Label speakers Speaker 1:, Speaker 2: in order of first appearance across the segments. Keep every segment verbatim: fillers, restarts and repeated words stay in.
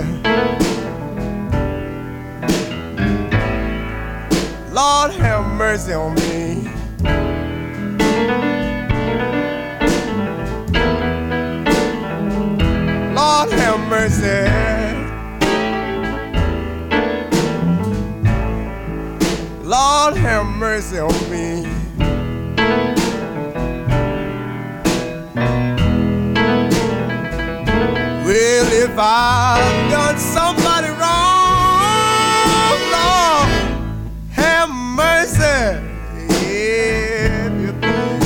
Speaker 1: Lord have mercy on me. Lord have mercy. Lord have mercy on me. Well, if I've done somebody wrong, Lord, have mercy. If you think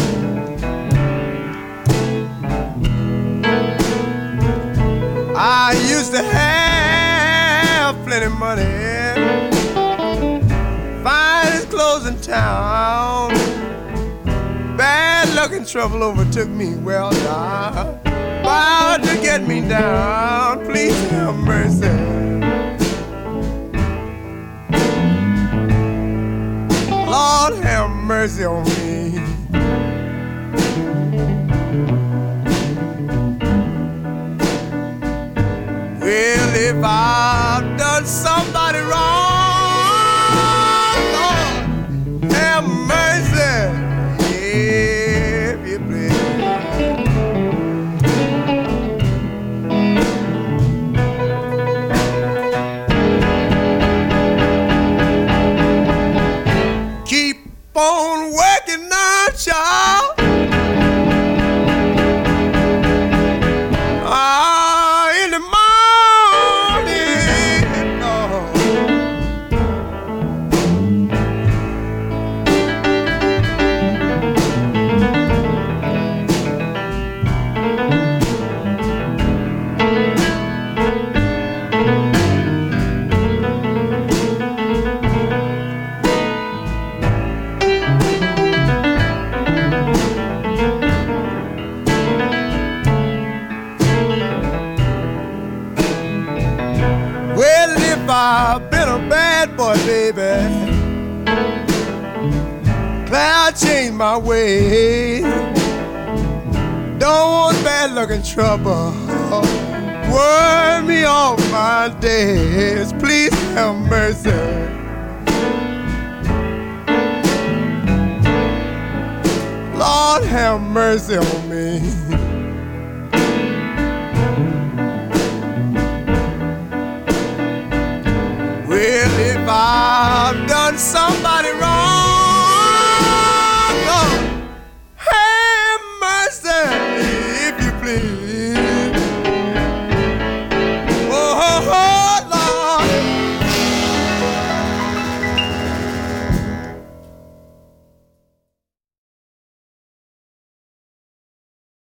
Speaker 1: I used to have plenty of money, finest clothes in town, bad luck and trouble overtook me. Well, now about to get me down, please have mercy. Lord have mercy on me. Well, if I've done somebody wrong, Lord have mercy. If you please. On working now, child. Ah, in the morning, oh. I've been a bad boy, baby. Glad I changed my way. Don't want bad luck and trouble worry me off my days. Please have mercy. Lord have mercy on me. Well, if I've done somebody wrong,